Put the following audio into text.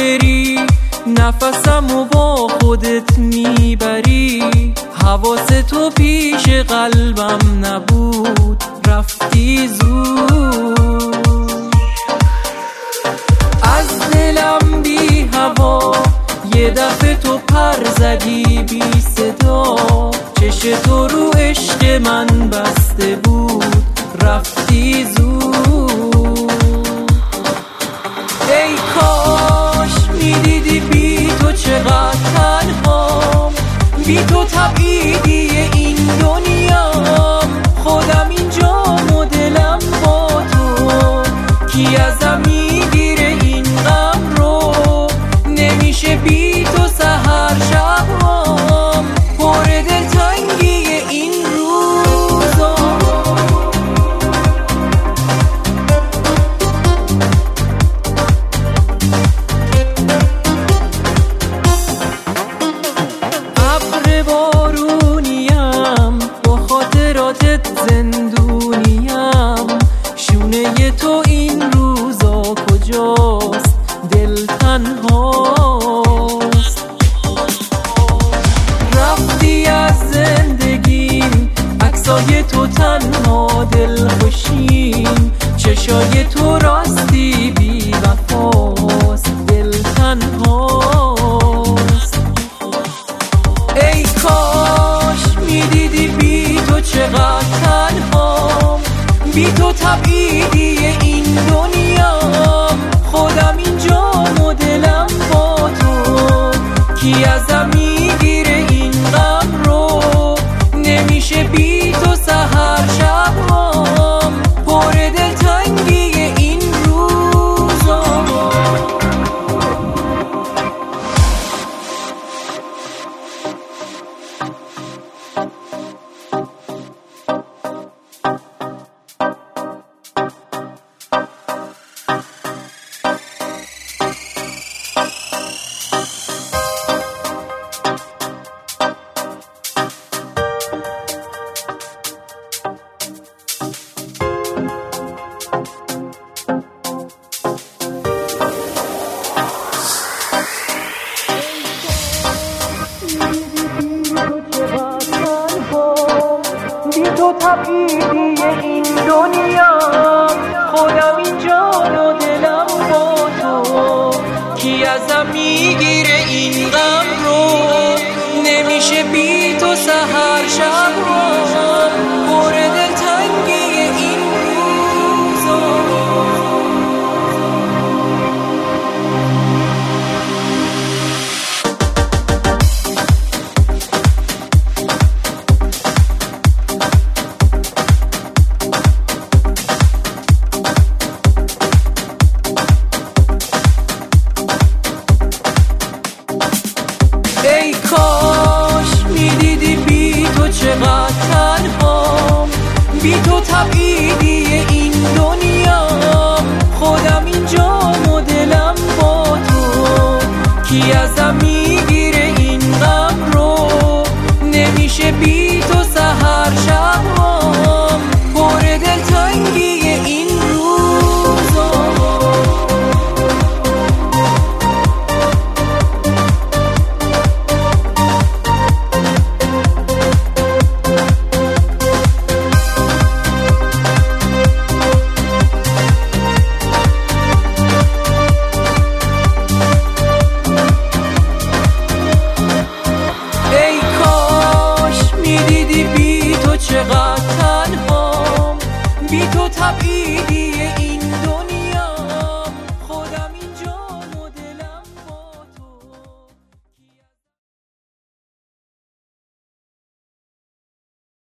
بری، نفسمو با خودت میبری. حواس تو پیش قلبم نبود، رفتی زود. از دلم بی هوا یه دفعه تو پر زدی بی صدا. چش تو رو عشق من بسته بود، رفتی زود. ای کاش میدیدی بی تو چقدر تنهام، بی تو تبعیدی این دنیام. خودم اینجام و دلم با تو، کی ازم میگیره این غم رو. نمیشه بی تو سحر شبام، پر دلتنگی این روزا. ابر بارونیم با خاطراتت زندونیم. شونه تو این روزا کجاست؟ دل تنهاست. رفتی از زندگیم، عکسای تو تنها دل خوشیم. چشای تو راستی بی وفاست، دل تنهاست. ای کاش میدیدی بی تو چقدر تنهام، بی تو تبعیدی این دنیام. خودم اینجام و دلم با تو، کی ازم میگیره این غم رو. نمیشه بی تو سحر شبام، پر دلتنگی این روزا. تو تبعیدی این دنیا. خودم اینجان و دلم با تو، کی ازم میگیره این غم رو. نمیشه بی تو سحر شبام، پر دلتنگی این روزا. ای کاش میدیدی بی تو چقدر تنهام، بی تو تبعیدی این دنیام. خودم اینجام و دلم با تو، کی ازم میگیره این غم رو. نمیشه بی تو سحر شبام، پر دلتنگی این روزا. چقدر تنهام، بی تو تبعیدی